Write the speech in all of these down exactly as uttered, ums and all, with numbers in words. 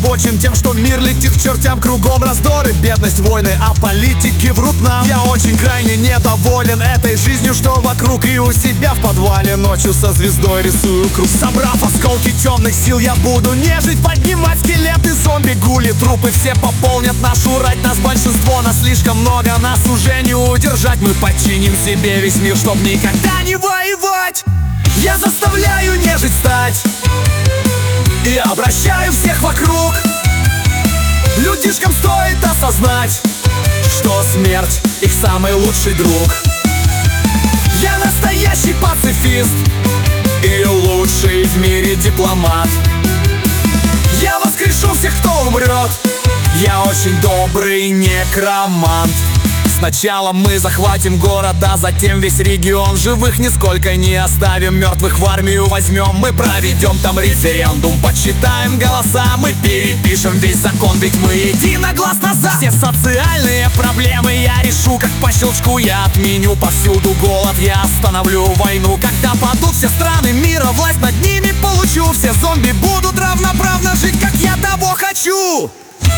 озабочен тем, что мир летит к чертям, кругом раздоры, бедность, войны, а политики врут нам. Я очень крайне недоволен этой жизнью, что вокруг, и у себя в подвале ночью со звездой рисую круг. Собрав осколки темных сил, я буду нежить, поднимать скелеты, зомби, гули, трупы. Все пополнят нашу рать, нас большинство, нас слишком много, нас уже не удержать. Мы подчиним себе весь мир, чтоб никогда не воевать. Я заставляю нежить стать и обращаю всех вокруг. Людишкам стоит осознать, что смерть их самый лучший друг. Я настоящий пацифист и лучший в мире дипломат. Я воскрешу всех, кто умрет. Я очень добрый некромант. Сначала мы захватим город, а затем весь регион. Живых нисколько не оставим, мертвых в армию возьмем. Мы проведем там референдум, подсчитаем голоса. Мы перепишем весь закон, ведь мы единогласно за. Все социальные проблемы я решу, как по щелчку. Я отменю повсюду голод, я остановлю войну. Когда падут все страны мира, власть над ними получу. Все зомби будут равноправно жить, как я того хочу.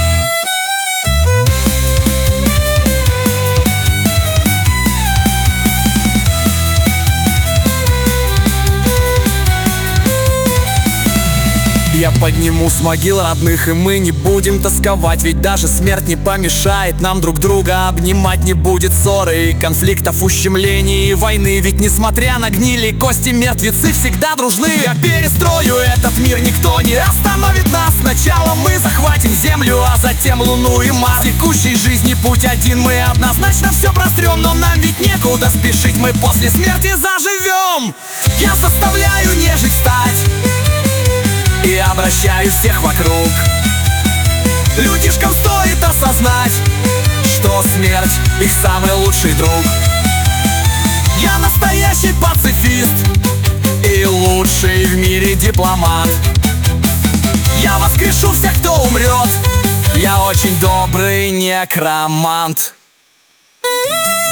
Я подниму с могил родных, и мы не будем тосковать. Ведь даже смерть не помешает нам друг друга обнимать. Не будет ссоры и конфликтов, ущемлений и войны. Ведь несмотря на гнили кости, мертвецы всегда дружны. Я перестрою этот мир, никто не остановит нас. Сначала мы захватим землю, а затем луну и Марс. В текущей жизни путь один, мы однозначно все прострем. Но нам ведь некуда спешить, мы после смерти заживем. Я заставляю нежить стать и обращаю всех вокруг. Людишкам стоит осознать, что смерть их самый лучший друг. Я настоящий пацифист и лучший в мире дипломат. Я воскрешу всех, кто умрет. Я очень добрый некромант.